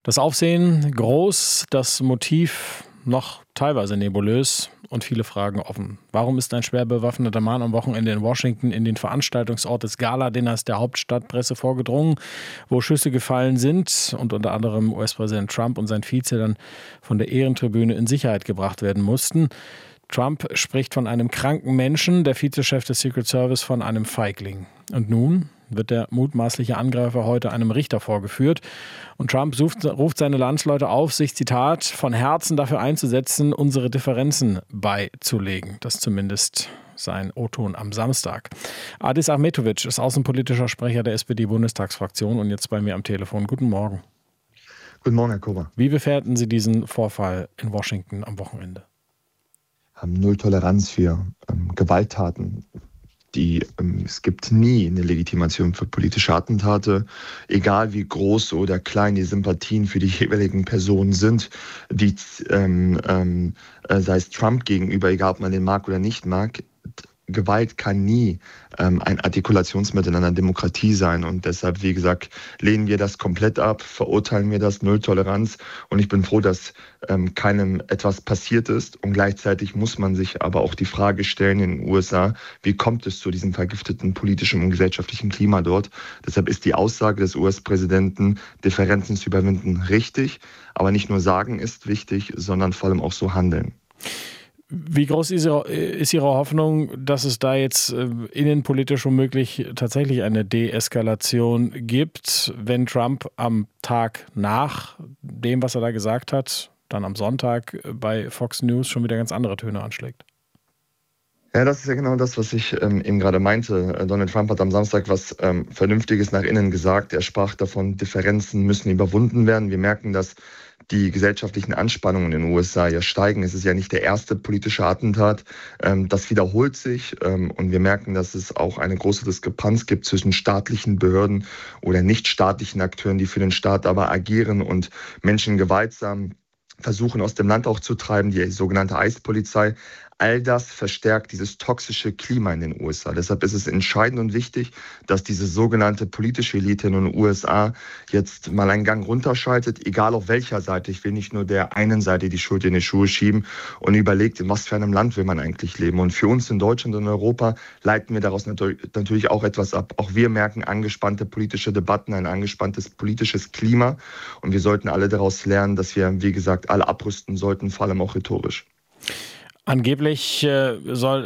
Das Aufsehen groß, das Motiv noch teilweise nebulös und viele Fragen offen. Warum ist ein schwer bewaffneter Mann am Wochenende in Washington in den Veranstaltungsort des Gala-Dinners der Hauptstadtpresse vorgedrungen, wo Schüsse gefallen sind und unter anderem US-Präsident Trump und sein Vize dann von der Ehrentribüne in Sicherheit gebracht werden mussten? Trump spricht von einem kranken Menschen, der Vizechef des Secret Service von einem Feigling. Und nun wird der mutmaßliche Angreifer heute einem Richter vorgeführt. Und Trump ruft seine Landsleute auf, sich, Zitat, von Herzen dafür einzusetzen, unsere Differenzen beizulegen. Das ist zumindest sein O-Ton am Samstag. Adis Ahmetovic ist außenpolitischer Sprecher der SPD-Bundestagsfraktion und jetzt bei mir am Telefon. Guten Morgen. Guten Morgen, Herr Kober. Wie bewerten Sie diesen Vorfall in Washington am Wochenende? Null Toleranz für Gewalttaten. Es gibt nie eine Legitimation für politische Attentate, egal wie groß oder klein die Sympathien für die jeweiligen Personen sind, sei es Trump gegenüber, egal ob man den mag oder nicht mag. Gewalt kann nie ein Artikulationsmittel in einer Demokratie sein und deshalb, wie gesagt, lehnen wir das komplett ab, verurteilen wir das, Null Toleranz und ich bin froh, dass keinem etwas passiert ist und gleichzeitig muss man sich aber auch die Frage stellen in den USA, wie kommt es zu diesem vergifteten politischen und gesellschaftlichen Klima dort? Deshalb ist die Aussage des US-Präsidenten, Differenzen zu überwinden, richtig, aber nicht nur sagen ist wichtig, sondern vor allem auch so handeln. Wie groß ist Ihre Hoffnung, dass es da jetzt innenpolitisch womöglich tatsächlich eine Deeskalation gibt, wenn Trump am Tag nach dem, was er da gesagt hat, dann am Sonntag bei Fox News schon wieder ganz andere Töne anschlägt? Ja, das ist ja genau das, was ich eben gerade meinte. Donald Trump hat am Samstag was Vernünftiges nach innen gesagt. Er sprach davon, Differenzen müssen überwunden werden. Wir merken, dass die gesellschaftlichen Anspannungen in den USA ja steigen. Es ist ja nicht der erste politische Attentat. Das wiederholt sich und wir merken, dass es auch eine große Diskrepanz gibt zwischen staatlichen Behörden oder nichtstaatlichen Akteuren, die für den Staat aber agieren und Menschen gewaltsam versuchen aus dem Land auch zu treiben, die sogenannte Eispolizei. All das verstärkt dieses toxische Klima in den USA. Deshalb ist es entscheidend und wichtig, dass diese sogenannte politische Elite in den USA jetzt mal einen Gang runterschaltet, egal auf welcher Seite. Ich will nicht nur der einen Seite die Schuld in die Schuhe schieben und überlegt, in was für einem Land will man eigentlich leben. Und für uns in Deutschland und Europa leiten wir daraus natürlich auch etwas ab. Auch wir merken angespannte politische Debatten, ein angespanntes politisches Klima. Und wir sollten alle daraus lernen, dass wir, wie gesagt, alle abrüsten sollten, vor allem auch rhetorisch. Angeblich soll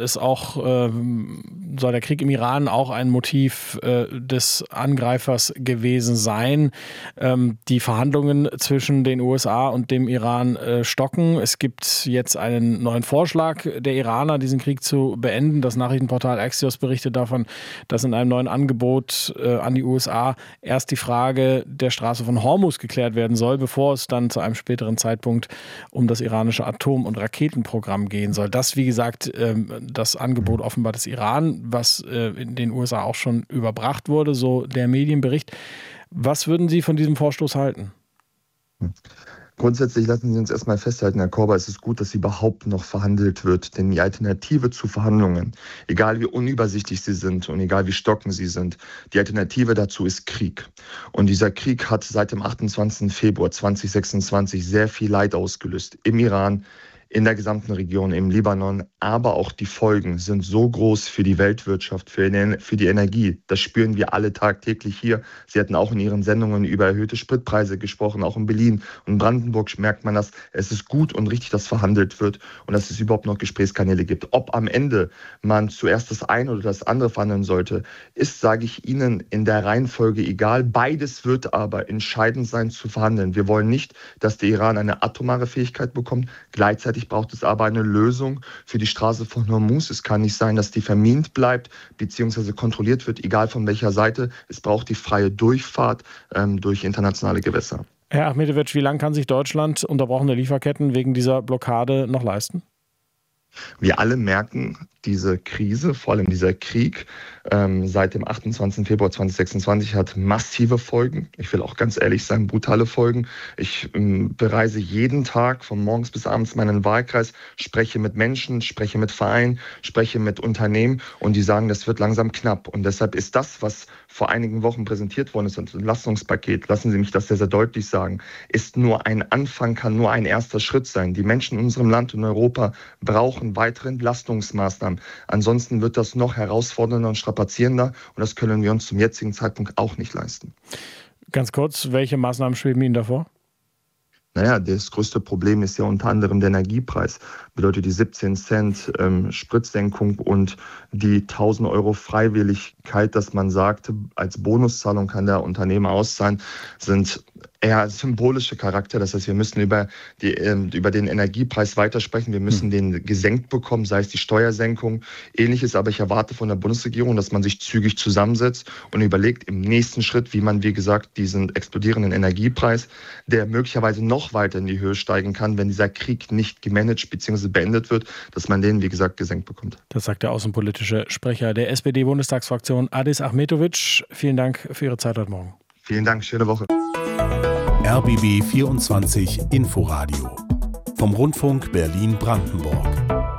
der Krieg im Iran auch ein Motiv des Angreifers gewesen sein. Die Verhandlungen zwischen den USA und dem Iran stocken. Es gibt jetzt einen neuen Vorschlag der Iraner, diesen Krieg zu beenden. Das Nachrichtenportal Axios berichtet davon, dass in einem neuen Angebot an die USA erst die Frage der Straße von Hormuz geklärt werden soll, bevor es dann zu einem späteren Zeitpunkt um das iranische Atom- und Raketenprogramm gehen soll. Das, wie gesagt, das Angebot offenbar des Iran, was in den USA auch schon überbracht wurde, so der Medienbericht. Was würden Sie von diesem Vorstoß halten? Grundsätzlich lassen Sie uns erstmal festhalten, Herr Korber, es ist gut, dass überhaupt noch verhandelt wird. Denn die Alternative zu Verhandlungen, egal wie unübersichtlich sie sind und egal wie stockend sie sind, die Alternative dazu ist Krieg. Und dieser Krieg hat seit dem 28. Februar 2026 sehr viel Leid ausgelöst. Im Iran, in der gesamten Region, im Libanon, aber auch die Folgen sind so groß für die Weltwirtschaft, für die Energie. Das spüren wir alle tagtäglich hier. Sie hatten auch in Ihren Sendungen über erhöhte Spritpreise gesprochen, auch in Berlin und in Brandenburg merkt man das. Es ist gut und richtig, dass verhandelt wird und dass es überhaupt noch Gesprächskanäle gibt. Ob am Ende man zuerst das eine oder das andere verhandeln sollte, ist, sage ich Ihnen, in der Reihenfolge egal. Beides wird aber entscheidend sein zu verhandeln. Wir wollen nicht, dass der Iran eine atomare Fähigkeit bekommt. Gleichzeitig braucht es aber eine Lösung für die Straße von Hormuz. Es kann nicht sein, dass die vermint bleibt bzw. kontrolliert wird, egal von welcher Seite. Es braucht die freie Durchfahrt durch internationale Gewässer. Herr Ahmetovic, wie lange kann sich Deutschland unterbrochene Lieferketten wegen dieser Blockade noch leisten? Wir alle merken, diese Krise, vor allem dieser Krieg, seit dem 28. Februar 2026 hat massive Folgen. Ich will auch ganz ehrlich sein, brutale Folgen. Ich bereise jeden Tag von morgens bis abends meinen Wahlkreis, spreche mit Menschen, spreche mit Vereinen, spreche mit Unternehmen und die sagen, das wird langsam knapp. Und deshalb ist das, was vor einigen Wochen präsentiert worden ist, das Entlastungspaket, lassen Sie mich das sehr, sehr deutlich sagen, ist nur ein Anfang, kann nur ein erster Schritt sein. Die Menschen in unserem Land und in Europa brauchen weitere Entlastungsmaßnahmen. Ansonsten wird das noch herausfordernder und strapazierender und das können wir uns zum jetzigen Zeitpunkt auch nicht leisten. Ganz kurz, welche Maßnahmen schweben Ihnen davor? Naja, das größte Problem ist ja unter anderem der Energiepreis. Bedeutet die 17 Cent Spritsenkung und die 1.000 Euro Freiwilligkeit, dass man sagt, als Bonuszahlung kann der Unternehmer auszahlen, sind eher symbolische Charakter. Das heißt, wir müssen über den Energiepreis weitersprechen. Wir müssen den gesenkt bekommen, sei es die Steuersenkung, ähnliches. Aber ich erwarte von der Bundesregierung, dass man sich zügig zusammensetzt und überlegt im nächsten Schritt, wie man, wie gesagt, diesen explodierenden Energiepreis, der möglicherweise noch weiter in die Höhe steigen kann, wenn dieser Krieg nicht gemanagt bzw. beendet wird, dass man den, wie gesagt, gesenkt bekommt. Das sagt der außenpolitische Sprecher der SPD-Bundestagsfraktion, Adis Ahmetovic. Vielen Dank für Ihre Zeit heute Morgen. Vielen Dank, schöne Woche. RBB 24 Inforadio vom Rundfunk Berlin-Brandenburg.